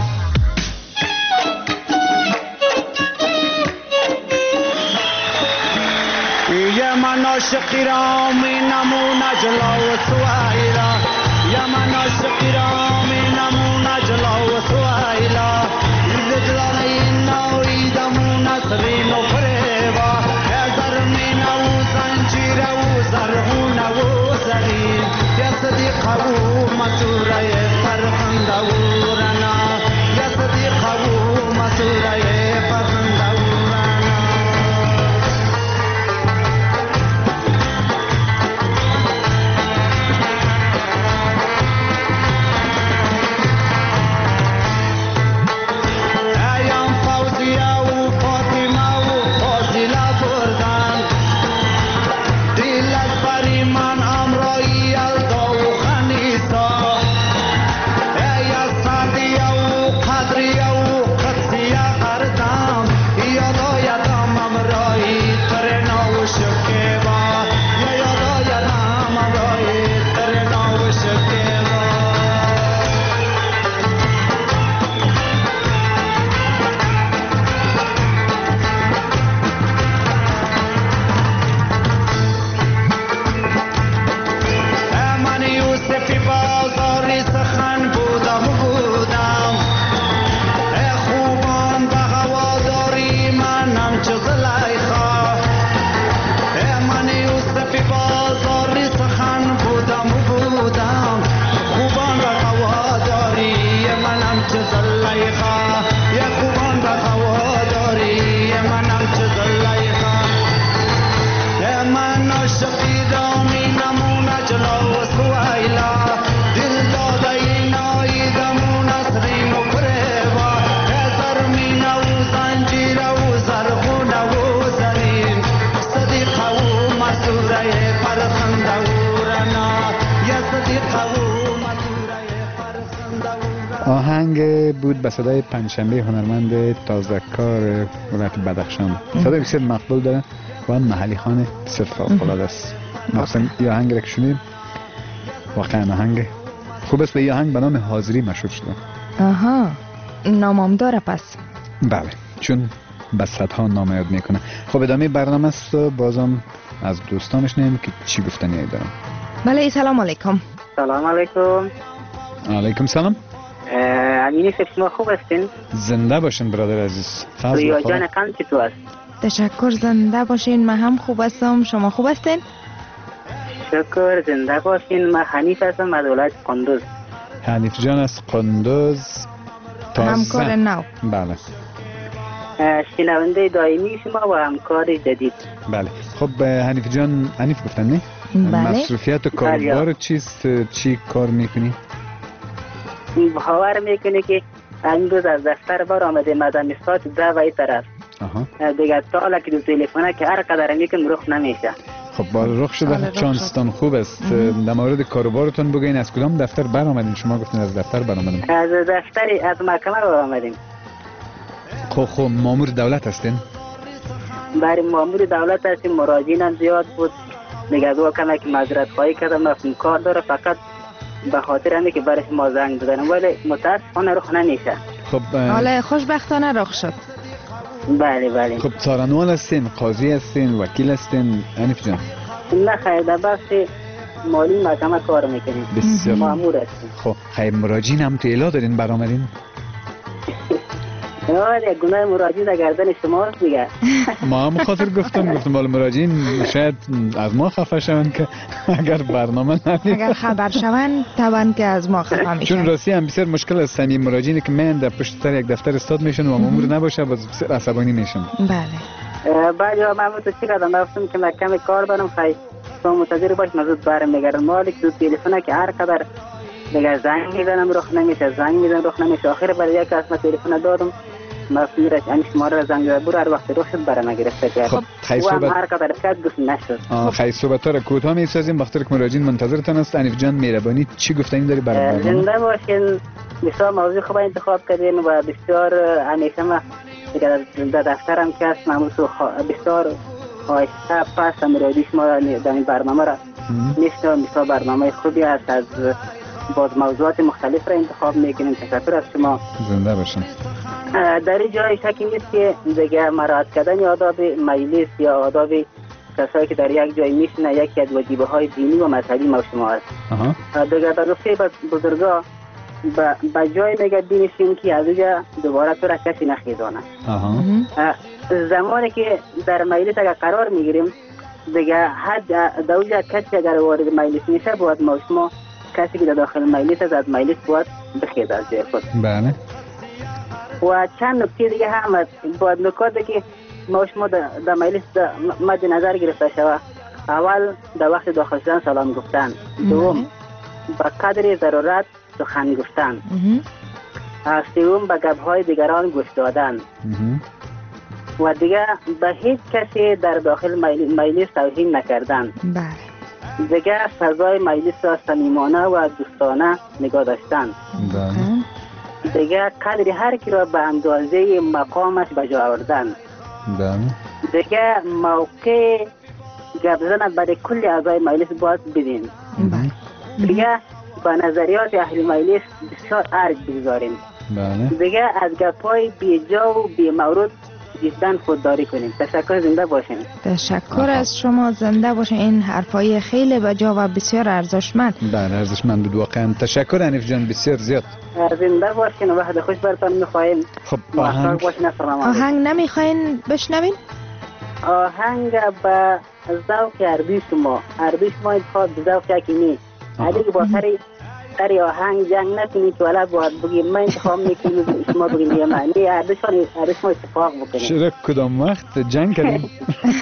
یه من عاشقی را می نمونه جلو سویلا، یه من عاشقی را می نمونه جلو سویلا، زدلان این نوی دمونه سرین و فریبا، یه زرمین و زنجیر و زرغون و زرین، یه صدیقه و مسوره فرخنده و رنا، یه صدیقه و مسوره فرخنده و
آهنگ بود به صدای پنجشنبه هنرمند تازه کار ولایت بدخشان. صدای بسیار مقبول داره و محلی خانه بسیار فوق‌العاده است. مثلا این آهنگ را که شنیدیم واقعا آهنگ خوب است. به این آهنگ به نام حاضری مشهور شده.
آها، نامم داره پس.
بله، چون به صدها نام یاد میکنه. خب ادامه برنامه است و بازم از دوستان میشنیم که چی گفتنی دارن.
بله، سلام علیکم.
سلام علیکم.
علیکم سلام.
امینی شما خوب هستین؟
زنده باشین برادر عزیز.
رویا جان قند چطور است؟
تشکر، زنده باشین. من هم خوب هستم. شما خوب هستین؟
شکر، زنده باشین. من حنیف هستم از ولایت قندوز.
حنیف جان از قندوز،
همکار نو.
بله،
شنونده دائمی شما و همکار جدید.
بله. خب حنیف جان، حنیف گفتن نه؟
بله.
مصروفیت و کاربار چیست؟ چی کار میکنی؟
باور میکنه که امروز از دفتر بار آمده مدام ساعت 10 و طرف. دیگه تا حالا که دو تلفنه که هر قدر میکنم رخ نمیشه.
خب بال رخ شده، چانستان خوب است. در مورد کاروبارتون بگین، از کدام دفتر برآمدین؟ شما گفتین از دفتر برآمدیم.
از دفتری از محکمه برآمدیم.
خب مامور دولت هستین؟
برای مامور دولت هستیم. مراجعین هم زیاد بود. دیگه دو کمک معذرت خواهی کردم، رفتم کار داره، فقط به خاطر همین که برای ما زنگ دادن، ولی متاسفانه رخ نمیشه.
خب
حالا خوشبختانه رخ شد.
بله.
خب څارنوال هستین، قاضی هستین، وکیل هستین حنیف جان؟
نه خیر، در بخش مالی محکمه کار میکنیم.
بسیار
مامور هستیم.
خب خیر، مراجعین هم تو الا دارین برآمدین؟
نه، گناه مراجعین در گردن شماست دیگه.
ما هم خاطر گفتم بالا مراجعین شاید از ما خفه شون که اگر برنامه ندید،
اگر خبر شون طبعا که از ما خفه میشن.
چون راستی هم بسیار مشکل است همین مراجعینی که من در پشت سر یک دفتر استاد میشن و مامور نباشه، باز بسیار عصبانی میشن.
بله.
بعد یا من تو چی کردم، رفتم که محکمه کار برم، خیلی تو منتظر باش، من زود برمیگردم. مالک تو تلفن که هر قدر دیگه زنگ میزنم رخ نمیشه، زنگ میزنم رخ نمیشه. آخر برای یک اسم تلفن دادم، مسئولیت این شماره را زنگ زد، برو هر وقت رخ شد برام گرفته کرد.
خب خیلی
صحبت هر قدر کرد گفت نشد.
خیلی صحبت ها را کوتاه میسازیم، وقتی که مراجعین منتظرتان است. حنیف جان مهربانی چی گفتنی داری برای برنامه؟
زنده باشین. بسیار موضوع خوب انتخاب کردین و بسیار همیشه ما در دفترم که هست معمول بسیار آهسته پس مراجع شما در این برنامه را میشنوم. بسیار برنامه خوبی است، از باز موضوعات مختلف را انتخاب میکنیم. تشکر از شما.
زنده باشین.
در این جای شکی نیست که دیگه مراعات کردن آداب مجلس یا آداب کسایی که در یک جای میشنه یکی از واجبه های دینی و مذهبی ما شما است. دیگه در گفته بزرگا به جای میگه دینشین که از اونجا دوباره تو را کسی نخیزانه. زمانی که در مجلس اگر قرار میگیریم دیگه حد در اونجا کسی اگر وارد مجلس میشه باید ما شما کسی که در داخل مجلس از مجلس باید بخیز از جای خود.
بله.
و چند نکته دیگه هم باید نکاتی که ما شما در مجلس مد نظر گرفته شوه. اول در وقت داخل شدن سلام گفتن، دوم با قدر ضرورت سخن گفتن، سوم به گپ‌های دیگران گوش دادن و دیگه به هیچ کسی در داخل مجلس توهین نکردن. دیگه فضای مجلس را صمیمانه و دوستانه نگاه داشتن. دیگه قدر هر کی را به اندازه مقامش به جا آوردن. دیگه موقع گپ زدن برای کل اعضای مجلس باید بدین. دیگه با نظریات اهل مجلس بسیار ارج بگذاریم. دیگه از گپ‌های بی جا و بی مورد جدا خودداری کنیم. تشکر، زنده باشین.
تشکر از شما، زنده باشین. این حرفای خیلی بجا و بسیار ارزشمند.
بله ارزشمند بود واقعا. تشکر حنیف جان، بسیار زیاد.
زنده باشین و وقت خوش براتون می‌خوایم.
خب
آهنگ نمی‌خواین بشنوین؟
آهنگ به ذوق عربی شما انتخاب ذوق یکی اگه با سری آهنگ جنگ نکنید که ولی باید بگیم من انتخاب میکنیم شما بگیم یه معنی عربی شما اتفاق بکنید.
چرا کدام وقت جنگ کردیم؟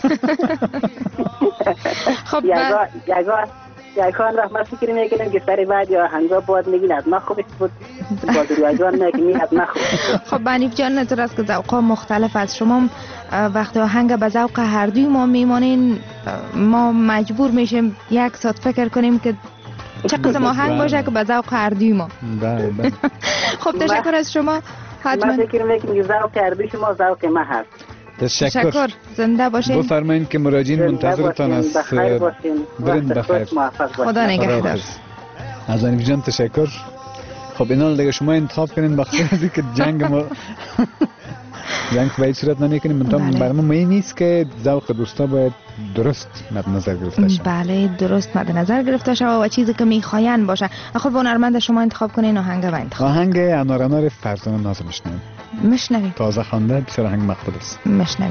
خب
یکان وقت ما فکر میکنیم که سری بعد یا آهنگا باید میگین از ما خوب بود با درویجان میکنیم از ما خوب.
خب حنیف جان، نظر است که ذوق‌ها مختلف از شما. وقتی آهنگ به ذوق هر دوی ما میمانین ما مجبور میشیم یک ساعت فکر کنیم که چه قسم آهنگ باشه که به ذوق هر دوی ما.
بله.
خب تشکر از شما.
حتما فکر میکنیم ذوق هر دوی شما ذوق ما هست.
تشکر،
زنده باشین.
بفرمایین که مراجعین منتظرتان است.
بخیر باشین.
برین بخیر.
خدا نگهدار.
از حنیف جان تشکر. خب اینا دیگه شما انتخاب کنین وقتی ازی که جنگ به هیچ صورت نمیکنیم. منتها برای ما این نیست که ذوق دوستا باید درست مد نظر گرفته شود.
بله درست مد نظر گرفته شود و چیزی که میخواین باشه. خب هنرمند شما انتخاب کنین آهنگ و انتخاب.
آهنگ انار فرزانه ناز
میشنویم.
تازه خوانده، بسیار آهنگ مقبول است.
میشنویم.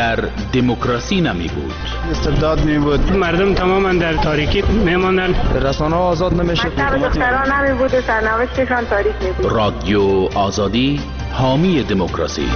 اگر دموکراسی نمی بود.
استبداد می بود،
مردم تماما در تاریکی میماندن،
رسانه ها آزاد نمیشه،
دختران نمی بود و سرنوشتشان تاریک می بود.
رادیو آزادی حامی دموکراسی.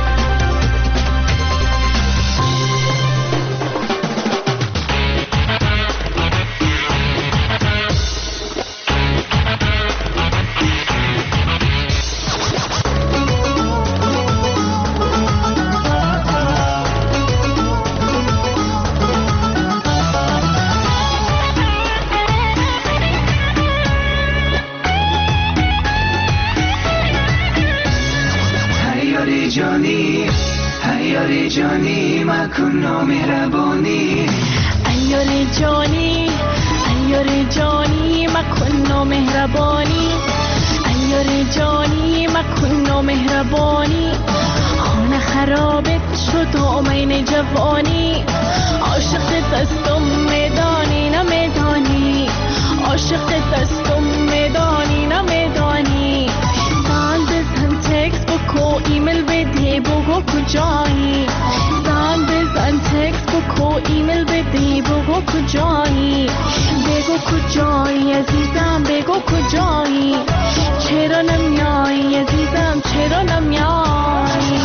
جانی مکن نامهربانی ایار جانی مکن نامهربانی ایار جانی مکن نامهربانی خانه خرابت شد آمین جوانی عاشق دستم میدانی نمیدانی عاشق دستم میدانی نمیدانی زنگ بزن تکس بکو ایمیل بده بگو کجایی زنگ بزن تکس بکو ایمیل بده بگو کجایی بگو کجایی عزیزم بگو کجایی چرا نمیایی عزیزم چرا نمیایی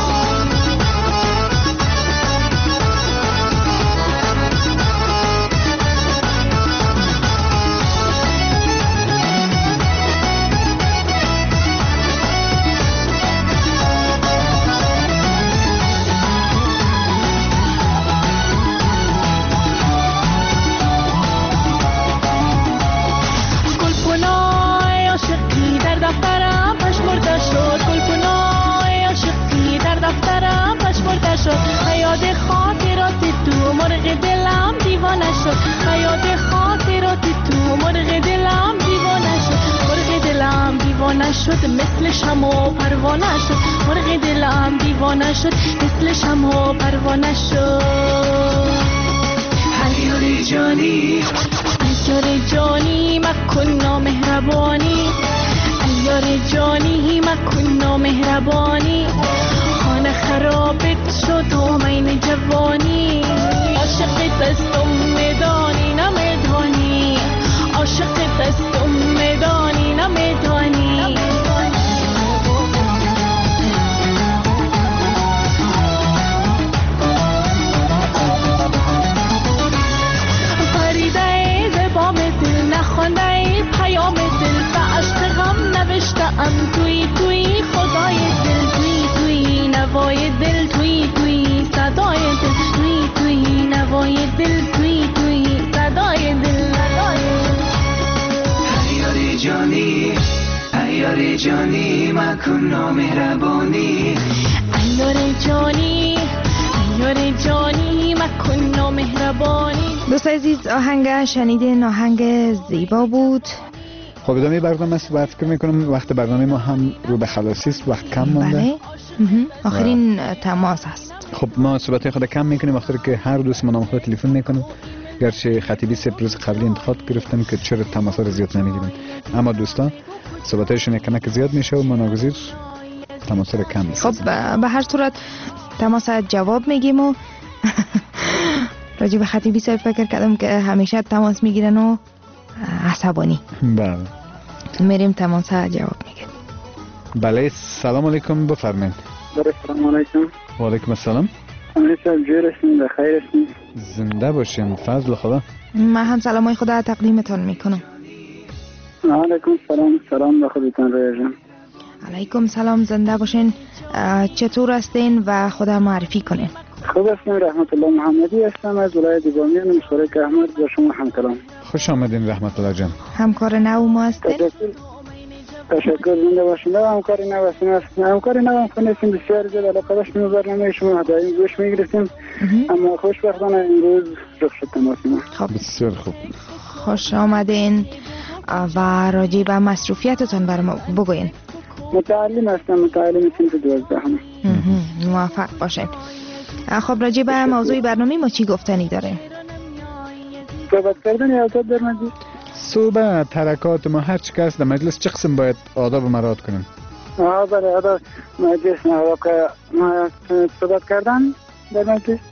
یاد خاطرات تو مرغ دلم دیوانه شد یاد خاطرات تو مرغ دلم دیوانه شد مرغ دلم دیوانه شد مثل شمع و پروانه شد مرغ دلم دیوانه شد مثل شمع و پروانه شد ایار جانی مکن نامهربانی ایار جانی مکن نامهربانی خانه خرابت شد آمین جوانی عاشق دستم میدانی نمیدانی عاشق دستم میدانی نمیدانی فریده زبام دل نخوانده پیام دل به عشق غم نوشتم توی خدای دل توی نوای دل توی صدای دل توی نوای دل توی صدای دل ایار جانی مکن نامهربانی ایار جانی مکن نامهربانی.
دوست عزیز آهنگ شنیدین آهنگ زیبا بود.
خب ادامه برنامه است. فکر میکنم وقت برنامه ما هم رو به خلاصی است، وقت کم مونده.
بله آخرین تماس است.
خب ما صحبت خود کم میکنیم وقتی که هر دوست ما نام خود تلفن میکنم، گرچه خطیبی 3 روز قبلی انتخاب گرفتن که چرا تماس رو زیاد نمیگیرن، اما دوستان صحبتشون یک زیاد میشه و ما ناگزیر تماس رو کم میسازیم.
خب به هر صورت تماس جواب میگیم و راجع به خطیبی صاحب فکر کردم که همیشه تماس میگیرن و عصبانی.
بله
میریم تماس جواب میگیم.
بله سلام علیکم بفرمایید.
سلام علیکم.
و علیکم السلام.
همیشه جور هستیم بخیر هستیم.
زنده باشیم فضل خدا.
من هم سلامای خدا تقدیمتان میکنم.
علیکم سلام به خودتان رویا جان.
علیکم سلام زنده باشین. چطور هستین و خدا معرفی کنین؟
خوب هستیم رحمت الله محمدی هستم از ولایت بامیان مشترک احمد با شما همکلام.
خوش آمدین رحمت الله جان.
همکار نو ما هستین؟
تشکر زنده باشین. همکاری نو هستیم. همکاری نو هم کنیستیم بسیار زیاد علاقه داشتیم برنامه شما دائم گوش میگرفتیم اما خوشبختانه امروز رخ شد تماس ما.
خب
بسیار خوب.
خوش آمدین و راجع به مصروفیتتان برام بگوین.
متعلم هستم، متعلم صنف 12 هم.
موفق باشین. خب راجع به موضوع برنامه ما چی گفتنی داریم؟
صحبت کردن یا آداب در مجلس؟
صحبت حرکات ما هر چی که هست در مجلس چه قسم باید آداب مراعات کنیم؟
بله آداب مجلس ما صحبت کردن در مجلس.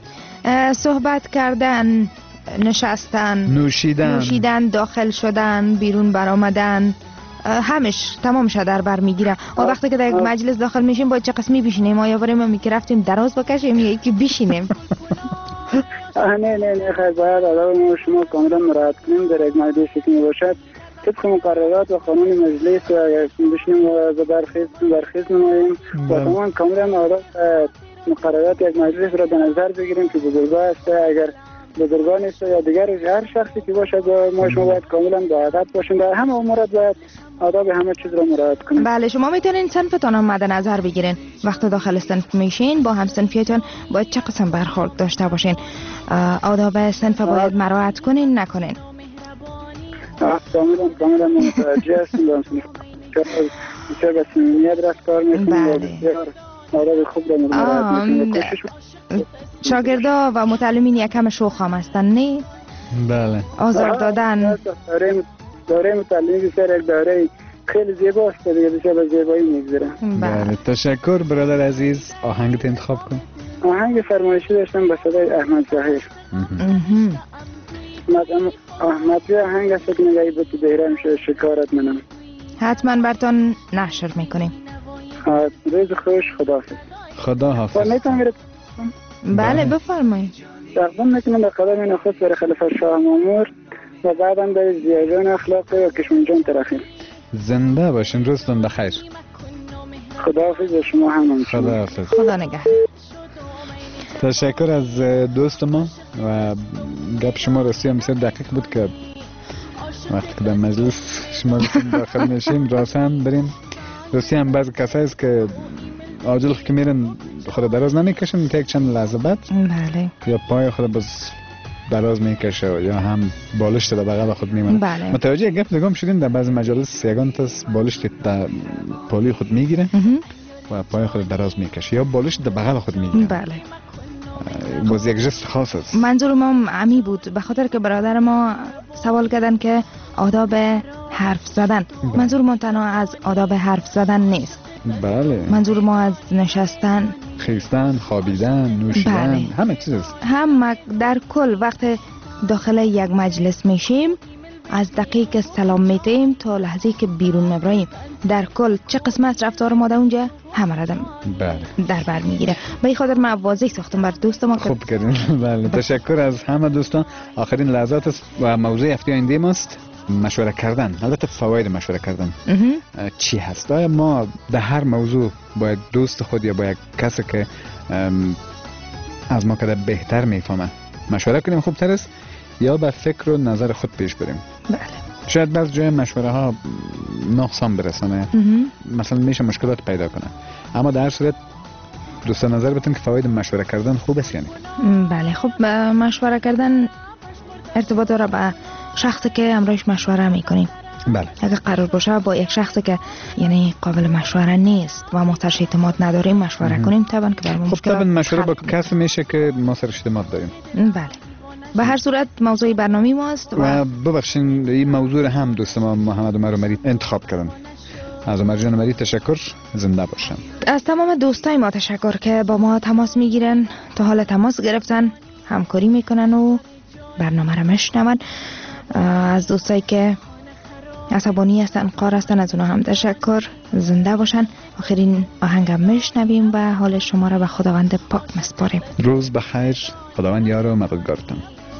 صحبت کردن، نشستن، نوشیدن، داخل شدن، بیرون برآمدن، همش تمامش در بر میگیره. و وقتی که در یک مجلس داخل میشیم باید چه قسمی بشینیم؟ آیا بریم که رفتیم دراز بکشیم یا یکی بشینیم؟
نه خیلی باید آداب ما شما کاملا مراعات کنیم در یک مجلسی که باشد طبق مقررات و قانون مجلس و بشینیم و برخیز نماییم و تمام کاملا آداب مقررات یک مجلس را به نظر بگیریم که بزرگا است. اگر بزرگان است یا دیگر هر شخصی که باشد ما شما باید کاملا با ادب باشیم. در همه امورات باید آداب همه چیز را مراعات کنیم.
بله، شما میتونین صنفتان هم مد نظر بگیرین. وقتی داخل صنف میشین با هم صنفیتون باید چه قسم برخورد داشته باشین؟ آداب صنف باید مراعات کنین نکنین؟
کاملا متوجه هستیم. بسیار به صمیمیت رفتار میکنیم و بسیار آداب خوب را مراعات میکنیم.
شاگردا و متعلمین یکم شوخ هم هستن نه؟
بله.
آزار دادن.
دوره متعلمی بسیار یک دوره خیلی زیباست دیگه، بسیار به زیبایی میگذره.
بله، تشکر برادر عزیز. آهنگت انتخاب کن.
آهنگ فرمایشی داشتم به صدای احمد ظاهر. احمد آهنگ است که نگاهی به تو بهرم شکارت منم.
حتما براتون نشر میکنیم.
روز خوش، خدا حافظ.
بله بفرمایید.
تقدیم میکنم به قدم نخست برای خلیفه شاه مامور و بعدم به زیادان اخلاقی و کشمون جان ترخیم.
زنده باشین، روزتون بخیر.
خداحافظ و شما هم.
خداحافظ.
خدا نگهدار.
تشکر از دوست ما و گپ شما راستی هم بسیار دقیق بود که وقتی که در مجلس شما داخل میشیم راستی هم بریم. راستی هم بعضی کسایی است که آجل که میرن خود دراز نمیکشن تا یک چند لحظه بعد
بله
یا پای خود باز دراز میکشه یا هم بالشت در بغل خود میمونه.
بله.
متوجه گپ نگام شدیم در بعضی مجالس یگان تاست بالشت در پالی خود میگیره و پای خود دراز میکشه یا بالشت در بغل خود میگیره.
بله.
باز یک جست خاص است.
منظور ما عمی بود به خاطر که برادر ما سوال کردن که آداب حرف زدن. منظور ما تنها از آداب حرف زدن نیست.
بله.
منظور ما از نشستن،
خیستن، خوابیدن، نوشیدن،
بله.
همه چیز است.
هم در کل وقت داخل یک مجلس میشیم از دقیقه سلام میتیم تا لحظه که بیرون میبریم در کل چه قسمت رفتار ما در اونجا همه را در بر میگیره. به این خاطر من واضح ساختم بر دوست ما.
خوب کردین. بله تشکر از همه دوستان. آخرین لحظات است و موضوع هفته آینده ماست مشوره کردن. البته فواید مشوره کردن چی هست؟ آیا ما در هر موضوع باید دوست خود یا باید کسی که از ما کده بهتر میفهمه مشوره کنیم خوبتر است یا به فکر و نظر خود پیش بریم؟
بله.
شاید بعض جای مشوره ها نقصان برسانه، مثلا میشه مشکلات پیدا کنه، اما در هر صورت دوست نظر بتون که فواید مشوره کردن خوب است یعنی؟
بله. خب مشوره کردن ارتباط داره با شخصی که امروز مشوره میکنیم.
بله.
اگر قرار باشه با یک شخصی که یعنی قابل مشوره نیست و ما سرش اعتماد نداریم مشوره کنیم طبعا که برای
خب طبعا مشوره با کسی میشه که ما سرش اعتماد داریم.
بله. به هر صورت موضوع برنامه ماست
و ببخشین این موضوع هم دوست ما محمد عمر عمری انتخاب کردن. از عمر جان عمری تشکر، زنده باشن.
از تمام دوستای ما تشکر که با ما تماس میگیرن، تا حال تماس گرفتن، همکاری میکنن و برنامه را میشنون. از دوستایی که عصبانی هستن، قار هستن، از اونا هم تشکر، زنده باشن. آخرین آهنگم میشنویم و حال شما را به خداوند پاک میسپاریم.
روز بخیر، خداوند یار و مددگارتون.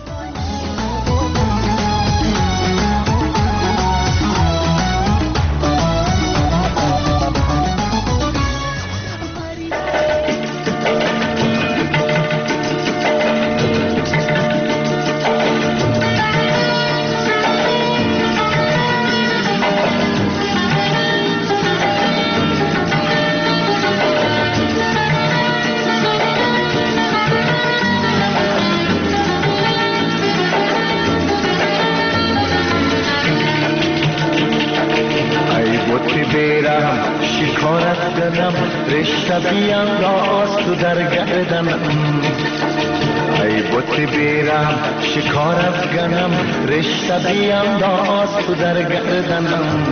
شبیم راست تو در گردنم، ای بوت بیرم شکار افگنم، رشته بیم راست تو در گردنم.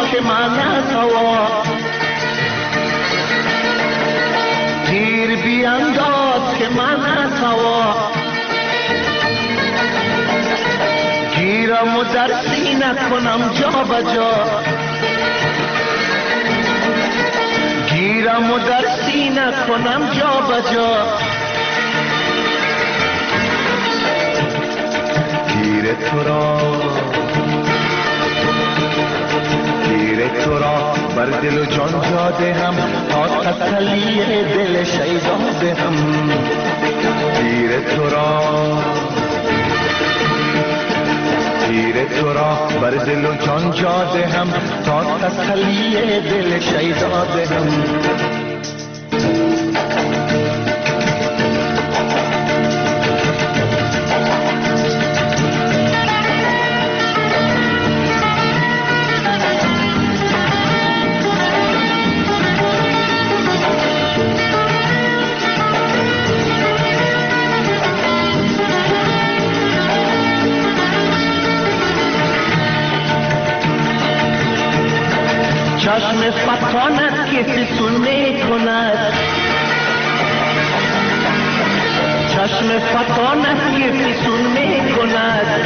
که من از هوا تیر بیانداز که من از هوا گیرم و در سینه کنم جا بجا گیرم و در سینه کنم جا بجا تیر تو را بر دل و جان جاده هم تا تسلی دل شیدا دهم تیر تو را بر دل و جان جاده هم تا تسلی دل شیدا دهم چشم فتانت که فسون می کند چشم فتانت که فسون می کند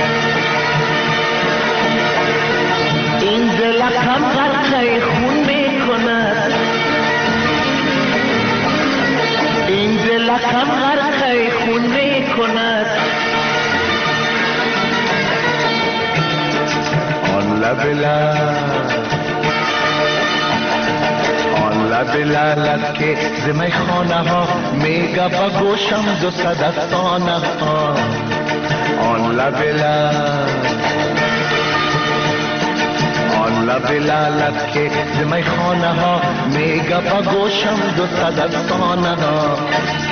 این دلکم غرقه خون می کند این دلکم غرقه خون می کند آن لب لعلت که زمه خانه ها میگه با گوشم دو صد افسانه ها آن لب لعلت که زمه خانه ها میگه با گوشم دو صد افسانه ها